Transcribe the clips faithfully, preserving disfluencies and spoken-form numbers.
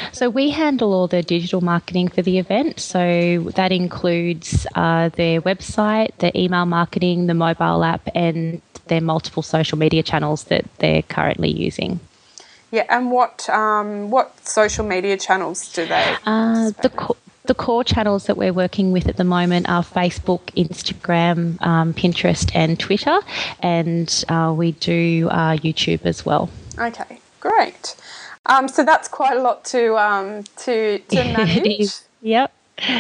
So we handle all the digital marketing for the event. So that includes uh, their website, their email marketing, the mobile app, and their multiple social media channels that they're currently using. Yeah, and what um, what social media channels do they? Uh, the co- the core channels that we're working with at the moment are Facebook, Instagram, um, Pinterest, and Twitter, and uh, we do uh, YouTube as well. Okay, great. Um, so that's quite a lot to um, to to manage. It is. Yep.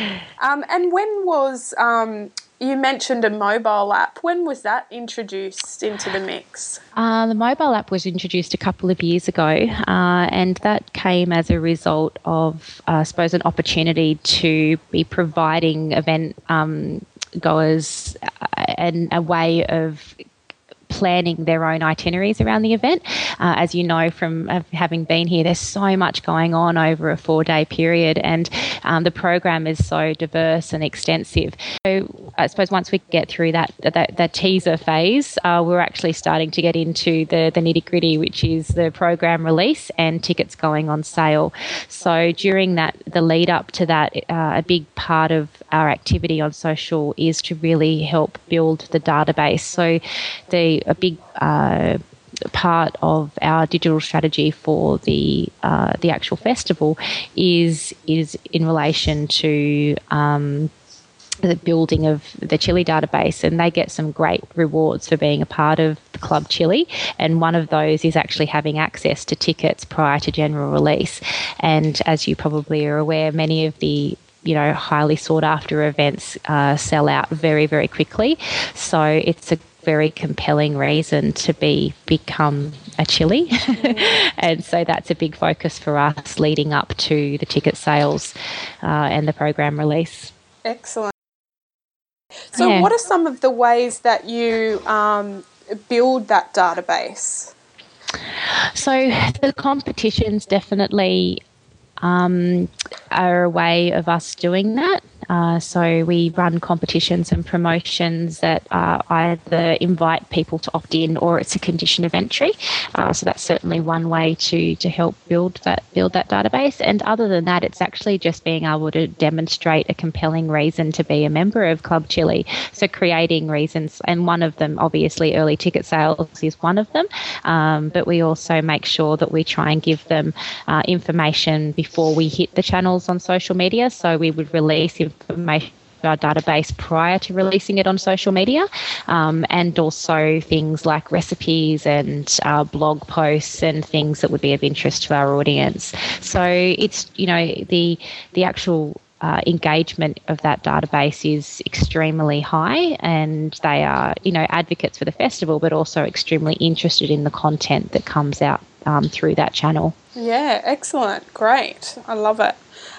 Um, and when was um, you mentioned a mobile app? When was that introduced into the mix? Uh, the mobile app was introduced a couple of years ago, uh, and that came as a result of, uh, I suppose, an opportunity to be providing event um, goers and a way of planning their own itineraries around the event. Uh, as you know from having been here, there's so much going on over a four-day period, and um, the program is so diverse and extensive. So I suppose once we get through that that, that teaser phase, uh, we're actually starting to get into the, the nitty-gritty, which is the program release and tickets going on sale. So during that, the lead up to that, uh, a big part of our activity on social is to really help build the database. So the a big uh, part of our digital strategy for the uh, the actual festival is is in relation to um, the building of the Chili database, and they get some great rewards for being a part of the Club Chili, and one of those is actually having access to tickets prior to general release. And as you probably are aware, many of the you know highly sought after events uh, sell out very, very quickly, so it's a very compelling reason to be become a chili. Mm. And so that's a big focus for us leading up to the ticket sales uh, and the program release. Excellent. So yeah. What are some of the ways that you um, build that database? So the competitions definitely um, are a way of us doing that. Uh, so we run competitions and promotions that uh, either invite people to opt in or it's a condition of entry. Uh, so that's certainly one way to to help build that build that database. And other than that, it's actually just being able to demonstrate a compelling reason to be a member of Club Chili. So creating reasons, and one of them, obviously, early ticket sales is one of them. Um, but we also make sure that we try and give them uh, information before we hit the channels on social media. So we would release information our database prior to releasing it on social media, um, and also things like recipes and uh, blog posts and things that would be of interest to our audience. So it's, you know, the the actual uh, engagement of that database is extremely high, and they are, you know, advocates for the festival, but also extremely interested in the content that comes out um, through that channel. Yeah, excellent. Great. I love it.